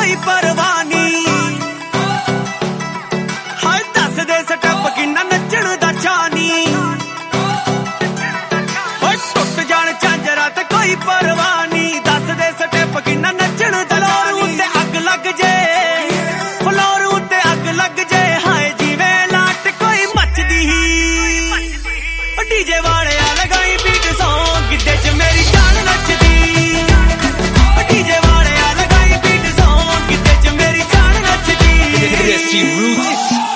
कोई परवाह नहीं। हाय दस दे स्टैप किन्ना नचण दा चानी, टुट जान झांजरा ते कोई परवाह नहीं। दस दे स्टैप किन्ना नचण दा चानी। उत्ते अग लग जे, फ्लोर उत्ते अग लग जे, हाय जिवें लाट कोई मचदी। डीजे वाले आ लगाई बीट सॉन्ग, गिद्दे च मेरी जान नचदी। डीजे वाले आ लगाई बीट सॉन्ग, गिद्दे च मेरी जान नचदी। Roots